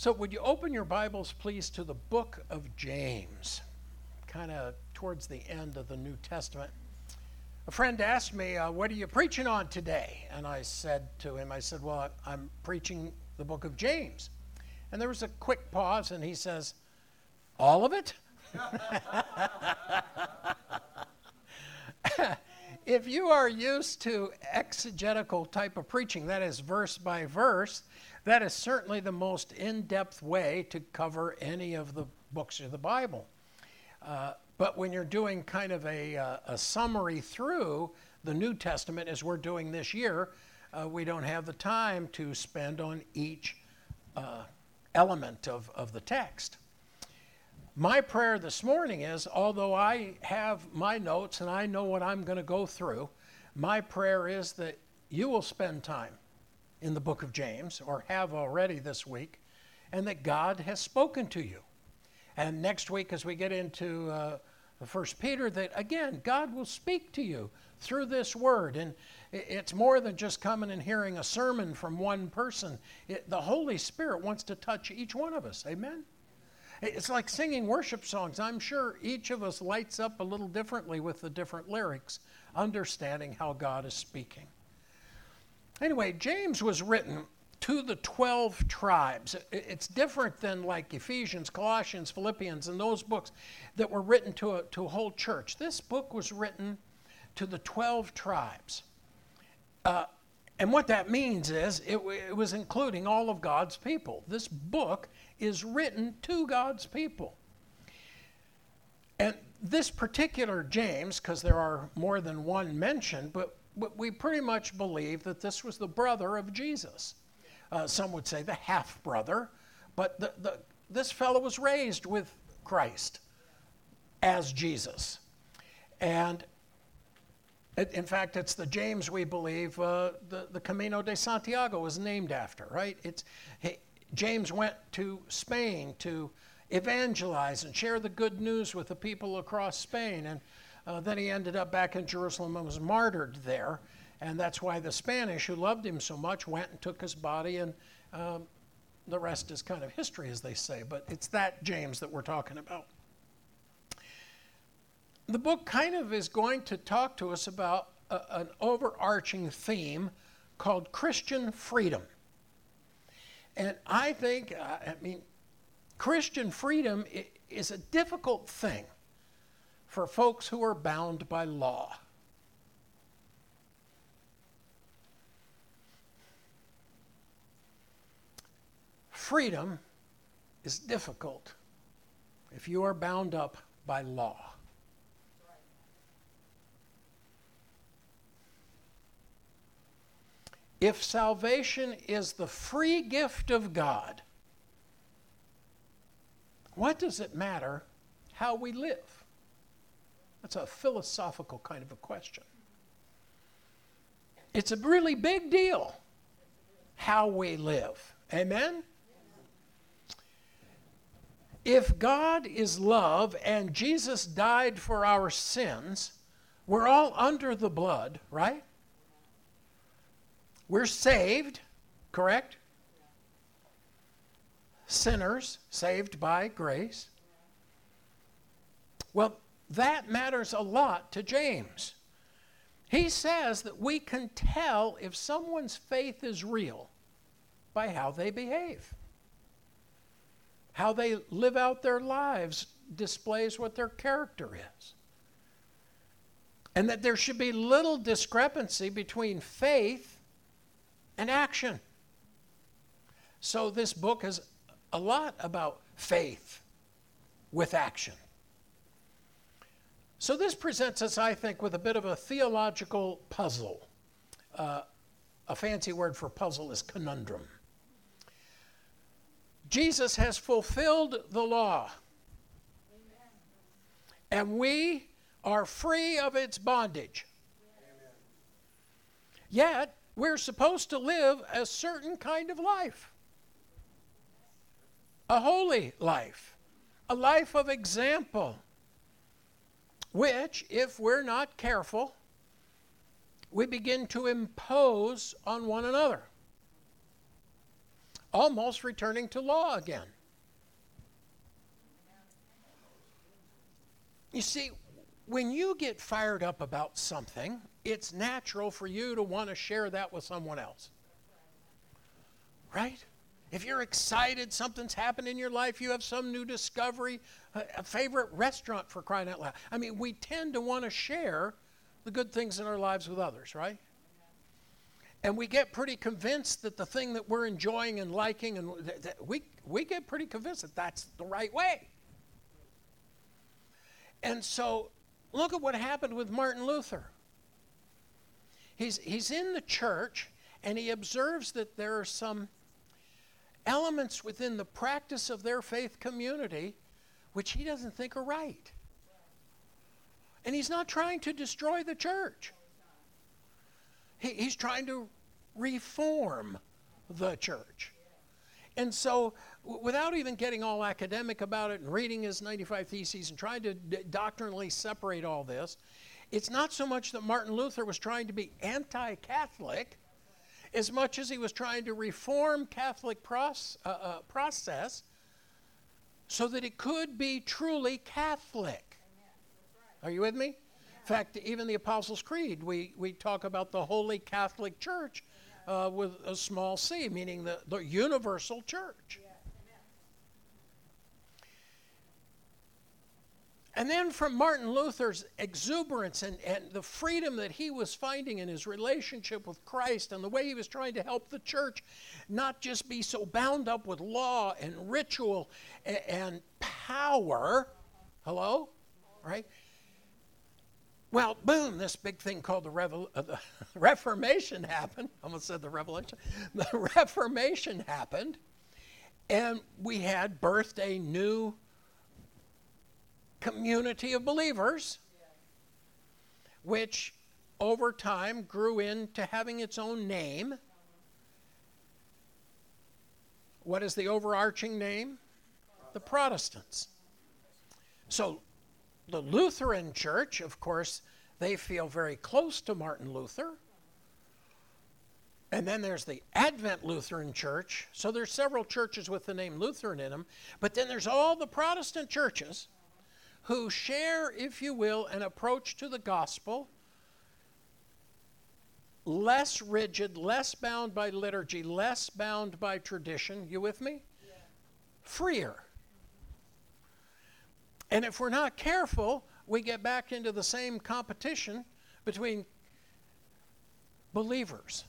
So would you open your Bibles, please, to the book of James, kind of towards the end of the New Testament. A friend asked me, what are you preaching on today? And I said to him, well, I'm preaching the book of James. And there was a quick pause, and he says, all of it? If you are used to exegetical type of preaching, that is verse by verse, that is certainly the most in-depth way to cover any of the books of the Bible. But when you're doing kind of a summary through the New Testament, as we're doing this year, we don't have the time to spend on each element of the text. My prayer this morning is, although I have my notes and I know what I'm going to go through, my prayer is that you will spend time in the book of James, or have already this week, and that God has spoken to you. And next week, as we get into 1 Peter, that again, God will speak to you through this word. And it's more than just coming and hearing a sermon from one person. The Holy Spirit wants to touch each one of us. Amen? It's like singing worship songs. I'm sure each of us lights up a little differently with the different lyrics, understanding how God is speaking. Anyway, James was written to the 12 tribes. It's different than like Ephesians, Colossians, Philippians, and those books that were written to a whole church. This book was written to the 12 tribes. And what that means is it was including all of God's people. This book is written to God's people. And this particular James, because there are more than one mentioned, but we pretty much believe that this was the brother of Jesus. Some would say the half-brother, but this fellow was raised with Christ as Jesus. And in fact, it's the James we believe the Camino de Santiago was named after, right? James went to Spain to evangelize and share the good news with the people across Spain. And then he ended up back in Jerusalem and was martyred there. And that's why the Spanish, who loved him so much, went and took his body. And the rest is kind of history, as they say. But it's that James that we're talking about. The book kind of is going to talk to us about an overarching theme called Christian freedom. And I think, Christian freedom is a difficult thing for folks who are bound by law. Freedom is difficult if you are bound up by law. If salvation is the free gift of God, what does it matter how we live? That's a philosophical kind of a question. It's a really big deal how we live. Amen? If God is love and Jesus died for our sins, we're all under the blood, right? We're saved, correct? Sinners saved by grace. Well, that matters a lot to James. He says that we can tell if someone's faith is real by how they behave. How they live out their lives displays what their character is. And that there should be little discrepancy between faith and action. So this book is a lot about faith with action. So this presents us, I think, with a bit of a theological puzzle. A fancy word for puzzle is conundrum. Jesus has fulfilled the law. Amen. And we are free of its bondage. Amen. Yet, we're supposed to live a certain kind of life. A holy life. A life of example. Which, if we're not careful, we begin to impose on one another. almost returning to law again. You see, when you get fired up about something, it's natural for you to want to share that with someone else. Right? If you're excited, something's happened in your life, you have some new discovery, a favorite restaurant, for crying out loud. I mean, we tend to want to share the good things in our lives with others, right? And we get pretty convinced that the thing that we're enjoying and liking, and we get pretty convinced that that's the right way. And so, look at what happened with Martin Luther. He's in the church, and he observes that there are some elements within the practice of their faith community which he doesn't think are right. And he's not trying to destroy the church. He's trying to reform the church. And so, without even getting all academic about it and reading his 95 Theses and trying to doctrinally separate all this, it's not so much that Martin Luther was trying to be anti-Catholic as much as he was trying to reform Catholic process so that it could be truly Catholic. Are you with me? In fact, even the Apostles' Creed, we talk about the Holy Catholic Church with a small c, meaning the universal church. And then from Martin Luther's exuberance and the freedom that he was finding in his relationship with Christ and the way he was trying to help the church not just be so bound up with law and ritual and power, hello, right? Well, boom, this big thing called the Reformation happened. I almost said the Revelation. The Reformation happened, and we had birthed a new community of believers, which over time grew into having its own name. What is the overarching name? The Protestants. So the Lutheran Church, of course, they feel very close to Martin Luther. And then there's the Advent Lutheran Church. So there's several churches with the name Lutheran in them. But then there's all the Protestant churches who share, if you will, an approach to the gospel, less rigid, less bound by liturgy, less bound by tradition. You with me? Yeah. Freer. And if we're not careful, we get back into the same competition between believers.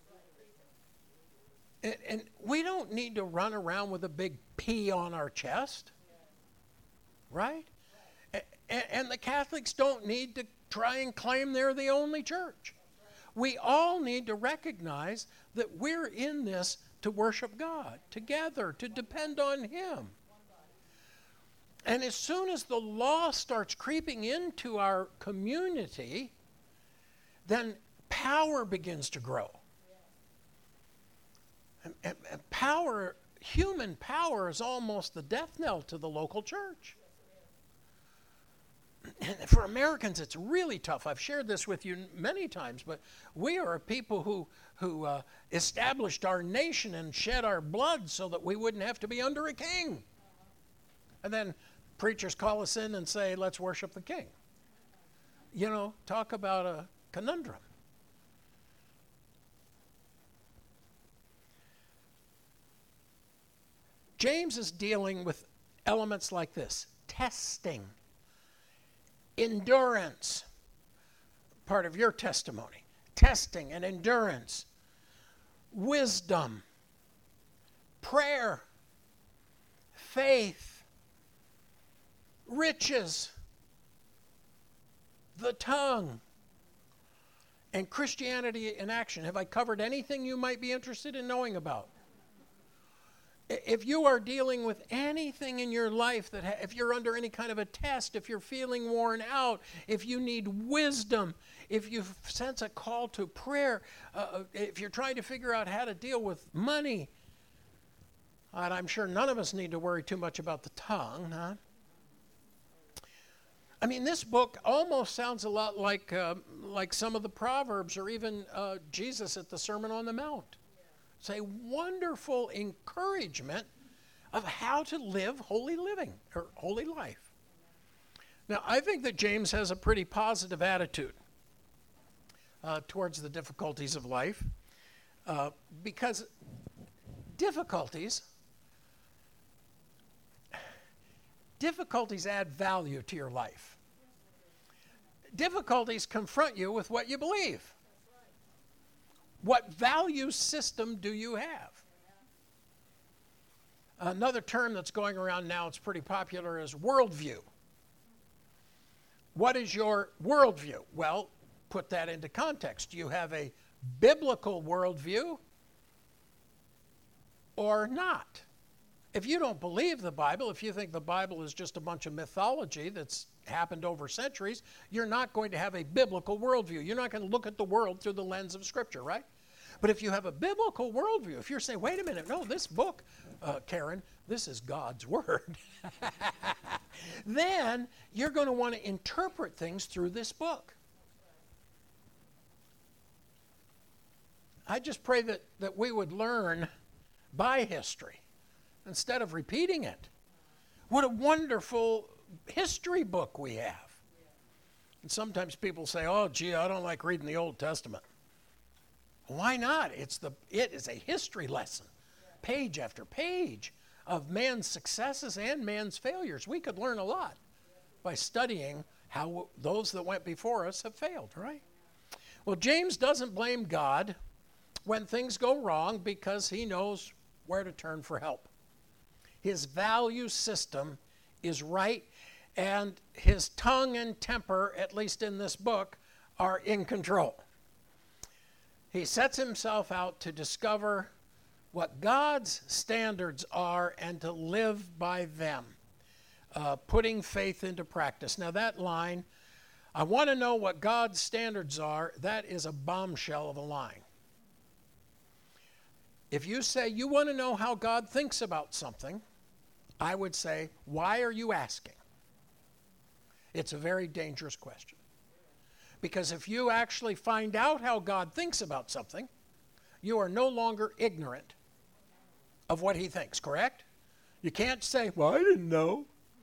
And we don't need to run around with a big P on our chest, right? And the Catholics don't need to try and claim they're the only church. We all need to recognize that we're in this to worship God together, to depend on Him. And as soon as the law starts creeping into our community, then power begins to grow. And power, human power, is almost the death knell to the local church. And for Americans, it's really tough. I've shared this with you many times, but we are a people who established our nation and shed our blood so that we wouldn't have to be under a king. And then preachers call us in and say, let's worship the king. You know, talk about a conundrum. James is dealing with elements like this: testing, endurance, part of your testimony, testing and endurance, wisdom, prayer, faith, riches, the tongue, and Christianity in action. Have I covered anything you might be interested in knowing about? If you are dealing with anything in your life, if you're under any kind of a test, if you're feeling worn out, if you need wisdom, if you sense a call to prayer, if you're trying to figure out how to deal with money, and I'm sure none of us need to worry too much about the tongue, huh? I mean, this book almost sounds a lot like some of the Proverbs, or even Jesus at the Sermon on the Mount. It's a wonderful encouragement of how to live holy living or holy life. Now, I think that James has a pretty positive attitude towards the difficulties of life because difficulties add value to your life. Difficulties confront you with what you believe. What value system do you have? Another term that's going around now, it's pretty popular, is worldview. What is your worldview? Well, put that into context. Do you have a biblical worldview or not? If you don't believe the Bible, if you think the Bible is just a bunch of mythology that's happened over centuries, you're not going to have a biblical worldview. You're not going to look at the world through the lens of Scripture, right? But if you have a biblical worldview, if you're saying, wait a minute, no, this book, Karen, this is God's Word, then you're going to want to interpret things through this book. I just pray that we would learn by history instead of repeating it. What a wonderful history book we have. And sometimes people say, oh, gee, I don't like reading the Old Testament. Why not? It is a history lesson, page after page of man's successes and man's failures. We could learn a lot by studying how those that went before us have failed, right? Well, James doesn't blame God when things go wrong because he knows where to turn for help. His value system is right, and his tongue and temper, at least in this book, are in control. He sets himself out to discover what God's standards are and to live by them, putting faith into practice. Now that line, I want to know what God's standards are, that is a bombshell of a line. If you say you want to know how God thinks about something, I would say, why are you asking? It's a very dangerous question. Because if you actually find out how God thinks about something, you are no longer ignorant of what he thinks, correct? You can't say, well, I didn't know.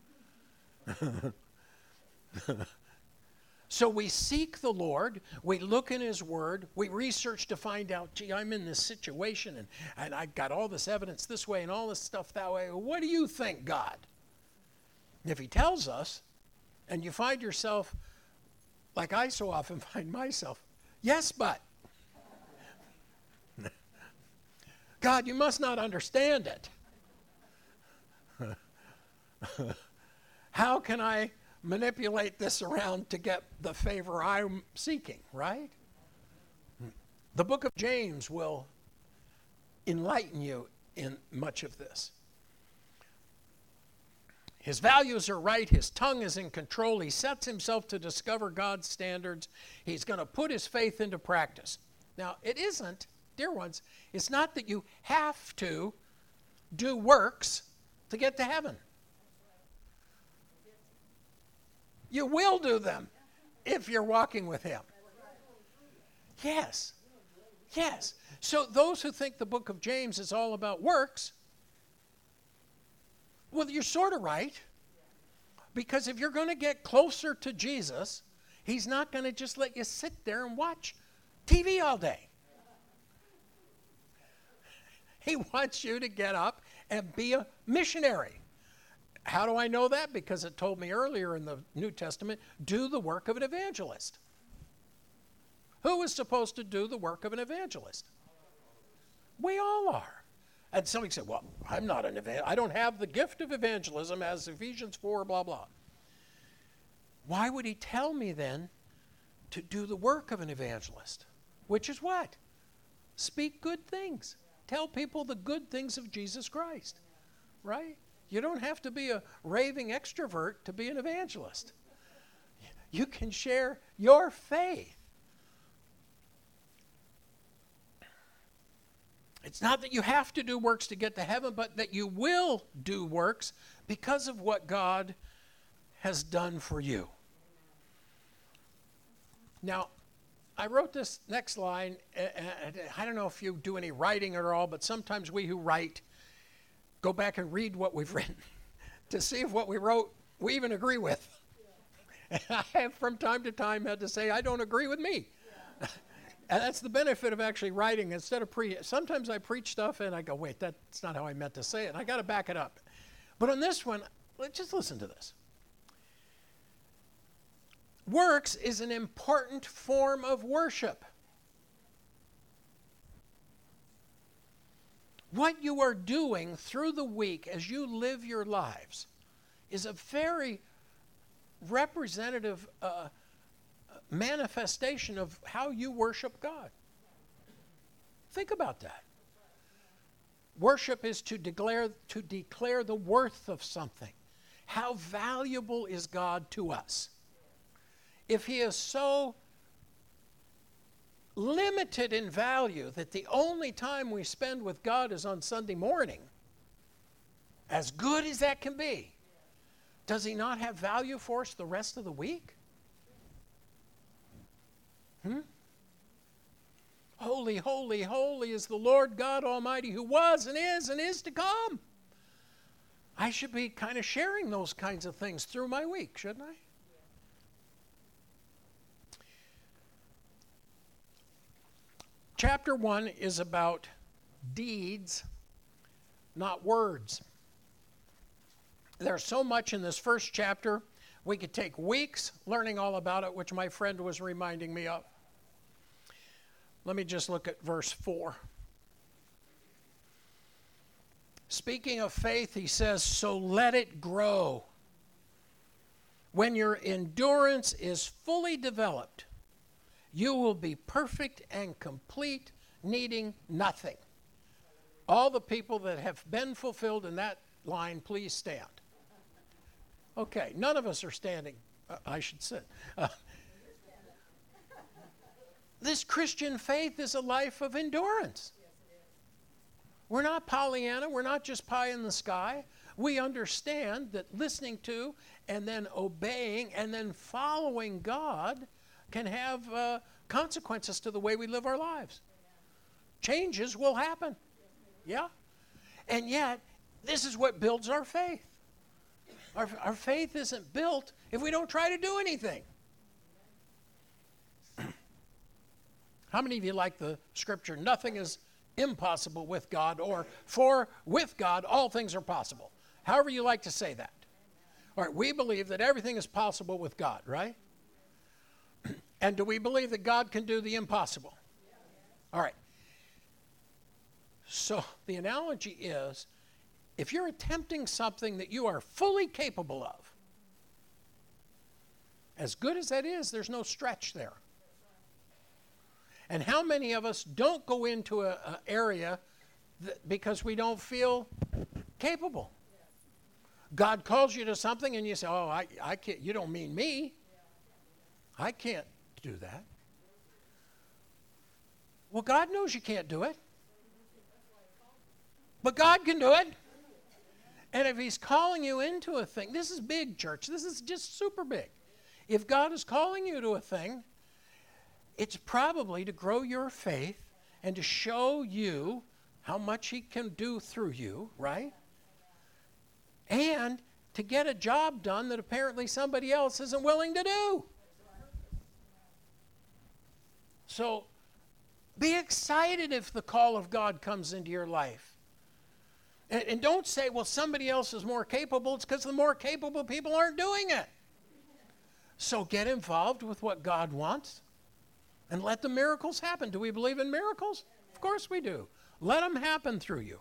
So we seek the Lord, we look in his word, we research to find out, gee, I'm in this situation and I got all this evidence this way and all this stuff that way. What do you think, God? And if he tells us, and you find yourself, like I so often find myself, yes, but. God, you must not understand it. How can I manipulate this around to get the favor I'm seeking, right? The book of James will enlighten you in much of this. His values are right. His tongue is in control. He sets himself to discover God's standards. He's going to put his faith into practice. Now, it isn't, dear ones, it's not that you have to do works to get to heaven. You will do them if you're walking with him. Yes. Yes. So those who think the book of James is all about works, well, you're sort of right. Because if you're going to get closer to Jesus, he's not going to just let you sit there and watch TV all day. He wants you to get up and be a missionary. How do I know that? Because it told me earlier in the New Testament, do the work of an evangelist. Who is supposed to do the work of an evangelist? We all are. And somebody said, well, I'm not an evangelist. I don't have the gift of evangelism as Ephesians 4, blah, blah. Why would he tell me then to do the work of an evangelist? Which is what? Speak good things. Tell people the good things of Jesus Christ. Right? You don't have to be a raving extrovert to be an evangelist. You can share your faith. It's not that you have to do works to get to heaven, but that you will do works because of what God has done for you. Now, I wrote this next line. I don't know if you do any writing at all, but sometimes we who write go back and read what we've written to see if what we wrote we even agree with. And I have from time to time had to say, I don't agree with me. Yeah. And that's the benefit of actually writing instead of sometimes I preach stuff and I go, wait, that's not how I meant to say it. And I got to back it up. But on this one, just listen to this. Works is an important form of worship. What you are doing through the week as you live your lives is a very representative manifestation of how you worship God. Think about that. Worship is to declare the worth of something. How valuable is God to us? If he is so limited in value that the only time we spend with God is on Sunday morning, as good as that can be, does he not have value for us the rest of the week? Holy, holy, holy is the Lord God Almighty, who was and is to come. I should be kind of sharing those kinds of things through my week, shouldn't I? Chapter 1 is about deeds, not words. There's so much in this first chapter, we could take weeks learning all about it, which my friend was reminding me of. Let me just look at verse 4. Speaking of faith, he says, so let it grow. When your endurance is fully developed, you will be perfect and complete, needing nothing. All the people that have been fulfilled in that line, please stand. Okay, none of us are standing. I should sit. This Christian faith is a life of endurance. We're not Pollyanna. We're not just pie in the sky. We understand that listening to and then obeying and then following God can have consequences to the way we live our lives. Changes will happen. Yeah? And yet, this is what builds our faith. Our faith isn't built if we don't try to do anything. How many of you like the scripture, nothing is impossible with God, or for with God all things are possible? However you like to say that. All right, we believe that everything is possible with God, right? And do we believe that God can do the impossible? All right. So the analogy is, if you're attempting something that you are fully capable of, as good as that is, there's no stretch there. And how many of us don't go into an area because we don't feel capable? God calls you to something and you say, oh, I can't, you don't mean me. I can't do that. Well, God knows you can't do it. But God can do it. And if he's calling you into a thing, this is big, church. This is just super big. If God is calling you to a thing, it's probably to grow your faith and to show you how much he can do through you, right? And to get a job done that apparently somebody else isn't willing to do. So be excited if the call of God comes into your life. And don't say, well, somebody else is more capable. It's because the more capable people aren't doing it. So get involved with what God wants and let the miracles happen. Do we believe in miracles? Of course we do. Let them happen through you.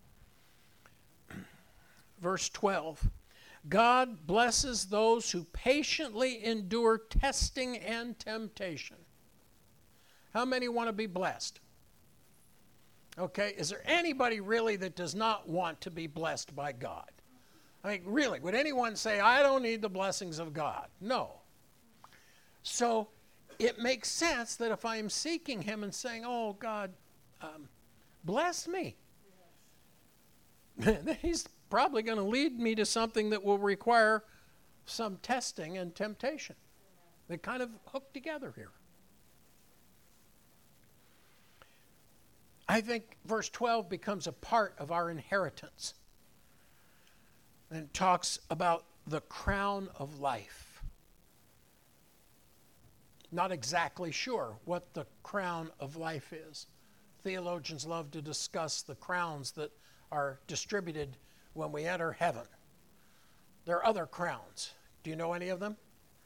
Verse 12. God blesses those who patiently endure testing and temptation. How many want to be blessed? Okay, is there anybody really that does not want to be blessed by God? I mean, really, would anyone say, I don't need the blessings of God? No. So it makes sense that if I am seeking him and saying, oh, God, bless me, he's probably going to lead me to something that will require some testing and temptation. They kind of hook together here. I think verse 12 becomes a part of our inheritance and talks about the crown of life. Not exactly sure what the crown of life is. Theologians love to discuss the crowns that are distributed when we enter heaven. There are other crowns. Do you know any of them?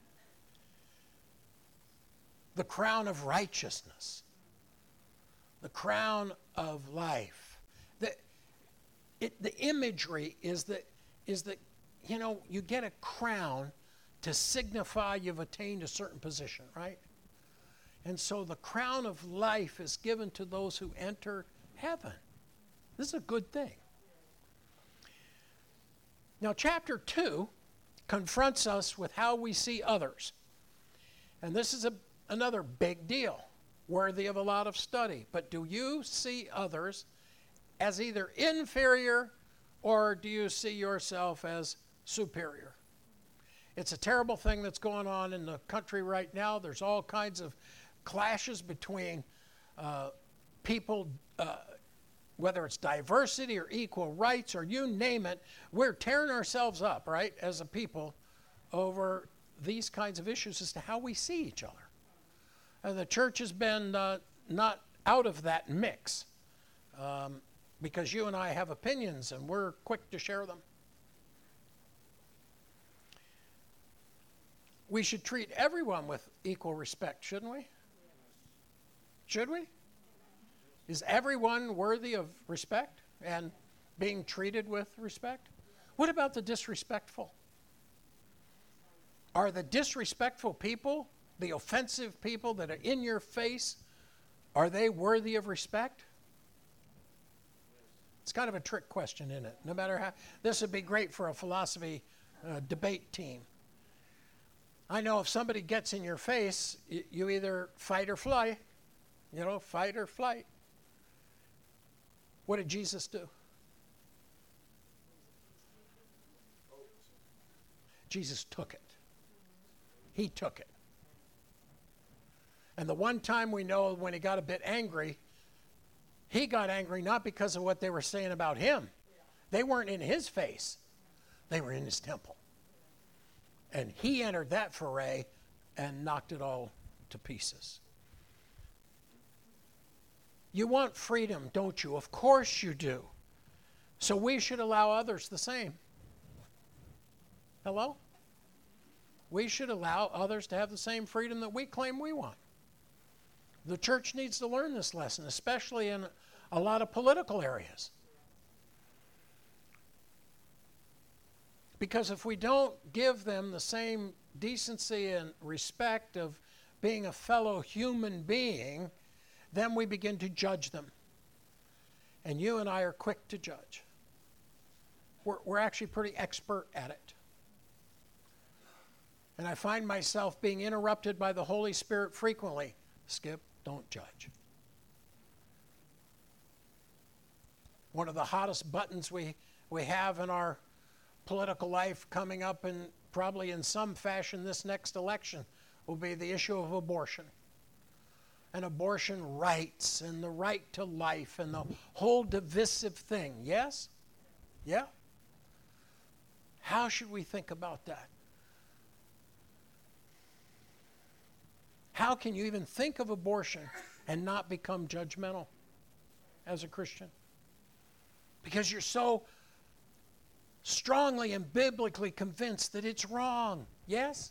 The crown of righteousness. The crown of life. The imagery is that you get a crown to signify you've attained a certain position, right? And so the crown of life is given to those who enter heaven. This is a good thing. Now, chapter 2 confronts us with how we see others. And this is another big deal, worthy of a lot of study. But do you see others as either inferior, or do you see yourself as superior? It's a terrible thing that's going on in the country right now. There's all kinds of clashes between people, whether it's diversity or equal rights or you name it. We're tearing ourselves up, right, as a people over these kinds of issues as to how we see each other. And the church has been not out of that mix because you and I have opinions and we're quick to share them. We should treat everyone with equal respect, shouldn't we? Should we? Is everyone worthy of respect and being treated with respect? What about the disrespectful? Are the disrespectful people, the offensive people that are in your face, are they worthy of respect? It's kind of a trick question, isn't it? No matter how, this would be great for a philosophy debate team. I know if somebody gets in your face, you either fight or fly. Fight or flight. What did Jesus do? Jesus took it. He took it. And the one time we know when he got a bit angry, he got angry not because of what they were saying about him. They weren't in his face. They were in his temple. And he entered that foray and knocked it all to pieces. You want freedom, don't you? Of course you do. So we should allow others the same. Hello? We should allow others to have the same freedom that we claim we want. The church needs to learn this lesson, especially in a lot of political areas. Because if we don't give them the same decency and respect of being a fellow human being, then we begin to judge them. And you and I are quick to judge. We're actually pretty expert at it. And I find myself being interrupted by the Holy Spirit frequently. Skip, don't judge. One of the hottest buttons we have in our political life coming up, and probably in some fashion this next election, will be the issue of abortion. And abortion rights and the right to life and the whole divisive thing. Yes? Yeah? How should we think about that? How can you even think of abortion and not become judgmental as a Christian? Because you're so strongly and biblically convinced that it's wrong. Yes?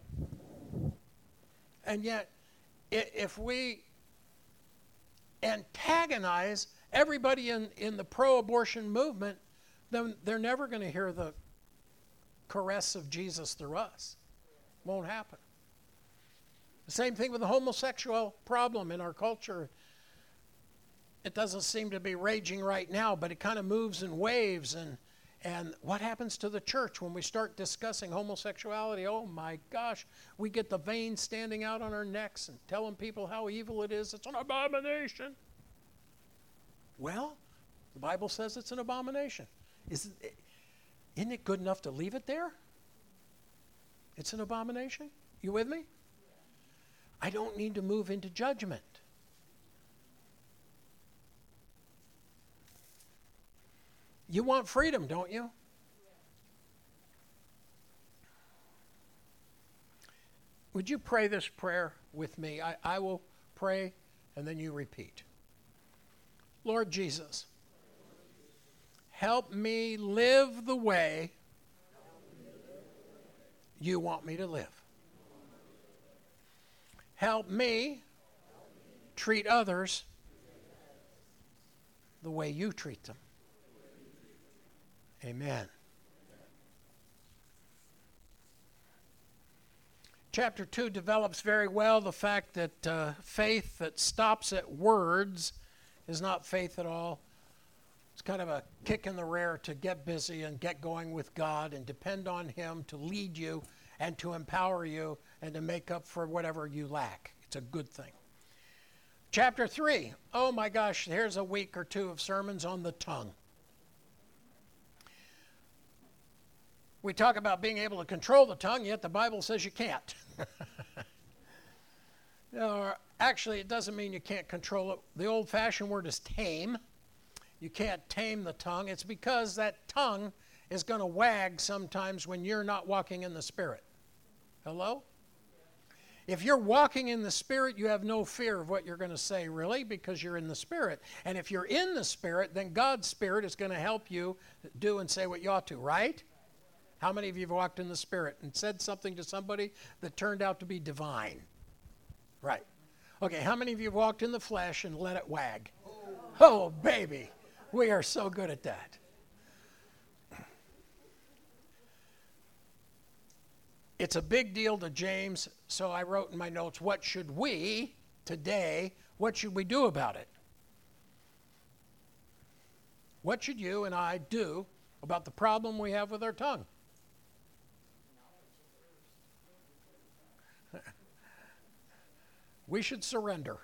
And yet, if we antagonize everybody in the pro-abortion movement, then they're never going to hear the caress of Jesus through us. Won't happen. The same thing with the homosexual problem in our culture. It doesn't seem to be raging right now, but it kind of moves in waves. And what happens to the church when we start discussing homosexuality? Oh my gosh, we get the veins standing out on our necks and telling people how evil it is. It's an abomination. Well, the Bible says it's an abomination. Isn't it good enough to leave it there? It's an abomination. You with me? I don't need to move into judgment. You want freedom, don't you? Would you pray this prayer with me? I will pray and then you repeat. Lord Jesus, help me live the way you want me to live. Help me treat others the way you treat them. Amen. Chapter 2 develops very well the fact that faith that stops at words is not faith at all. It's kind of a kick in the rear to get busy and get going with God and depend on Him to lead you and to empower you and to make up for whatever you lack. It's a good thing. Chapter 3, oh my gosh, here's a week or two of sermons on the tongue. We talk about being able to control the tongue, yet the Bible says you can't. No, actually, it doesn't mean you can't control it. The old-fashioned word is tame. You can't tame the tongue. It's because that tongue is going to wag sometimes when you're not walking in the Spirit. Hello? If you're walking in the Spirit, you have no fear of what you're going to say, really, because you're in the Spirit. And if you're in the Spirit, then God's Spirit is going to help you do and say what you ought to, right? How many of you have walked in the Spirit and said something to somebody that turned out to be divine? Right. Okay, how many of you have walked in the flesh and let it wag? Oh, baby, we are so good at that. It's a big deal to James, so I wrote in my notes, what should we today, what should we do about it? What should you and I do about the problem we have with our tongue? We should surrender.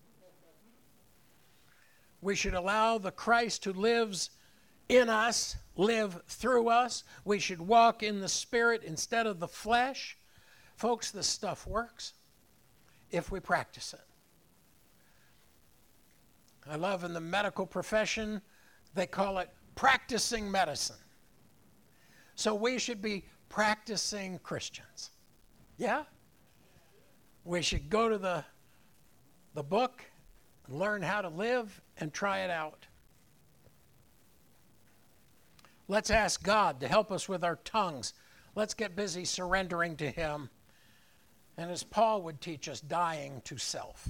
We should allow the Christ who lives in us, live through us. We should walk in the Spirit instead of the flesh. Folks, this stuff works if we practice it. I love in the medical profession, they call it practicing medicine. So we should be practicing Christians. Yeah? We should go to the book and learn how to live and try it out. Let's ask God to help us with our tongues. Let's get busy surrendering to Him. And as Paul would teach us, dying to self.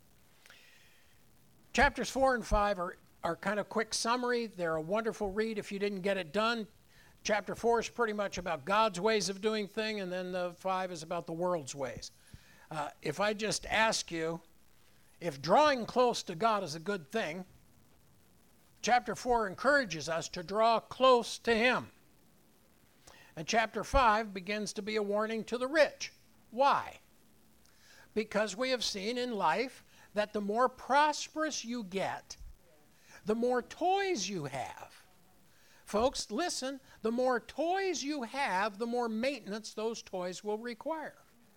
Chapters 4 and 5 are kind of quick summary. They're a wonderful read if you didn't get it done. Chapter 4 is pretty much about God's ways of doing things, and then the 5 is about the world's ways. If I just ask you, if drawing close to God is a good thing, chapter 4 encourages us to draw close to Him. And chapter 5 begins to be a warning to the rich. Why? Because we have seen in life that the more prosperous you get, the more toys you have. Folks, listen, the more toys you have, the more maintenance those toys will require.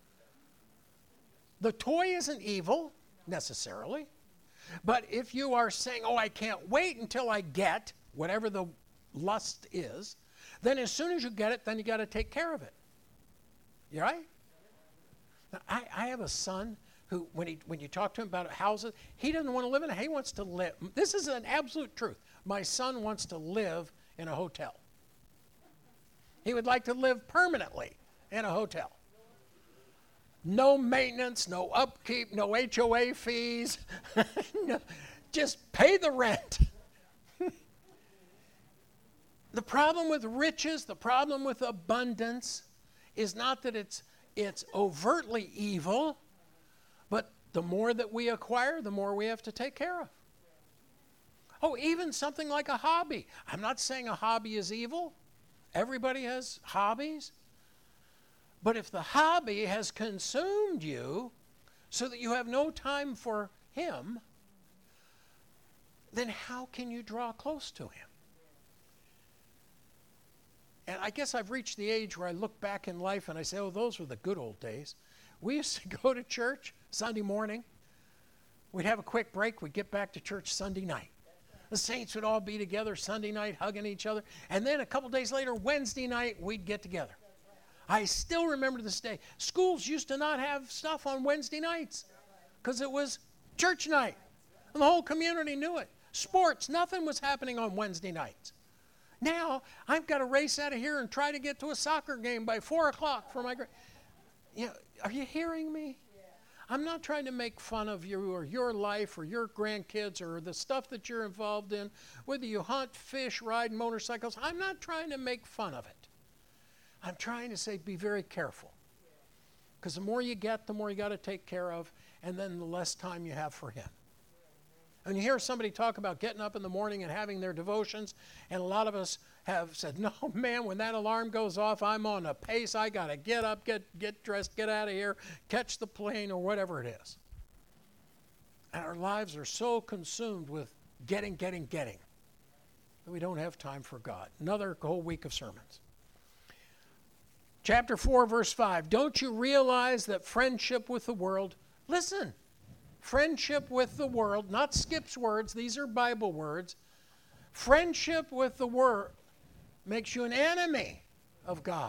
The toy isn't evil, necessarily. But if you are saying, oh, I can't wait until I get whatever the lust is, then as soon as you get it, then you got to take care of it. You right? Now, I have a son who, when you talk to him about houses, he doesn't want to live in it. He wants to live. This is an absolute truth. My son wants to live in a hotel. He would like to live permanently in a hotel. No maintenance, no upkeep, no HOA fees. No, just pay the rent. The problem with riches, the problem with abundance is not that it's overtly evil, but the more that we acquire, the more we have to take care of. Oh, even something like a hobby. I'm not saying a hobby is evil. Everybody has hobbies. But if the hobby has consumed you so that you have no time for Him, then how can you draw close to Him? And I guess I've reached the age where I look back in life and I say, oh, those were the good old days. We used to go to church Sunday morning. We'd have a quick break. We'd get back to church Sunday night. The saints would all be together Sunday night hugging each other. And then a couple days later, Wednesday night, we'd get together. I still remember to this day, schools used to not have stuff on Wednesday nights because it was church night. And the whole community knew it. Sports, nothing was happening on Wednesday nights. Now, I've got to race out of here and try to get to a soccer game by 4 o'clock for my are you hearing me? I'm not trying to make fun of you or your life or your grandkids or the stuff that you're involved in, whether you hunt, fish, ride motorcycles. I'm not trying to make fun of it. I'm trying to say be very careful. Because the more you get, the more you got to take care of, and then the less time you have for Him. And you hear somebody talk about getting up in the morning and having their devotions, and a lot of us have said, no, man, when that alarm goes off, I'm on a pace. I got to get up, get dressed, get out of here, catch the plane, or whatever it is. And our lives are so consumed with getting, that we don't have time for God. Another whole week of sermons. Chapter 4, verse 5. Don't you realize that friendship with the world, listen, friendship with the world, not Skip's words, these are Bible words. Friendship with the world makes you an enemy of God.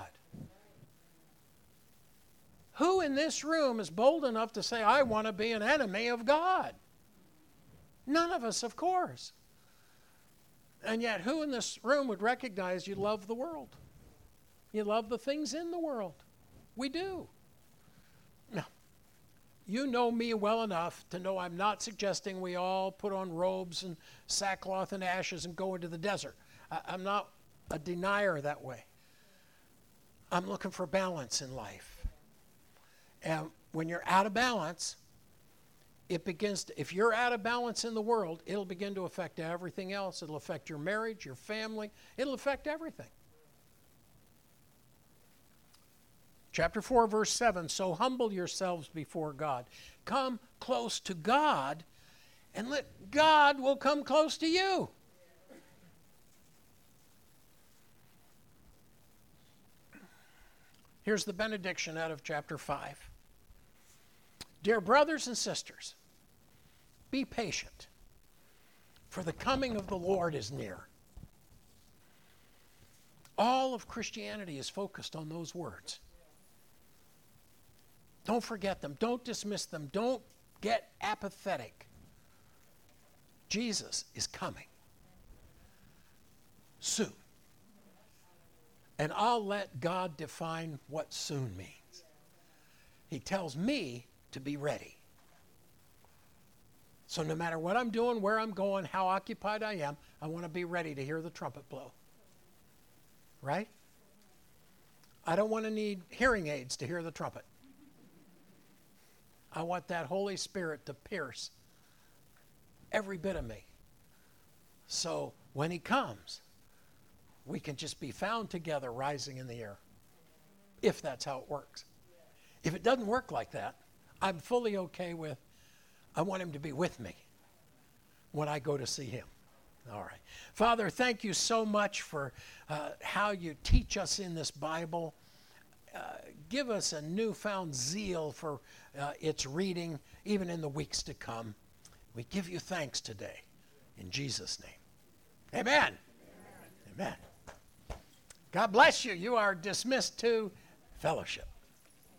Who in this room is bold enough to say, I want to be an enemy of God? None of us, of course. And yet, who in this room would recognize you love the world? You love the things in the world. We do. Now, you know me well enough to know I'm not suggesting we all put on robes and sackcloth and ashes and go into the desert. I'm not a denier that way. I'm looking for balance in life. And when you're out of balance, it begins to, if you're out of balance in the world, it'll begin to affect everything else. It'll affect your marriage, your family. It'll affect everything. Chapter 4, verse 7, so humble yourselves before God. Come close to God, and let God will come close to you. Here's the benediction out of chapter 5. Dear brothers and sisters, be patient, for the coming of the Lord is near. All of Christianity is focused on those words. Don't forget them. Don't dismiss them. Don't get apathetic. Jesus is coming soon. And I'll let God define what soon means. He tells me to be ready. So no matter what I'm doing, where I'm going, how occupied I am, I want to be ready to hear the trumpet blow. Right? I don't want to need hearing aids to hear the trumpet. I want that Holy Spirit to pierce every bit of me. So when He comes, we can just be found together rising in the air, if that's how it works. If it doesn't work like that, I'm fully okay with, I want Him to be with me when I go to see Him. All right. Father, thank you so much for how you teach us in this Bible. Give us a newfound zeal for its reading, even in the weeks to come. We give you thanks today. In Jesus' name. Amen. Amen. God bless you. You are dismissed to fellowship.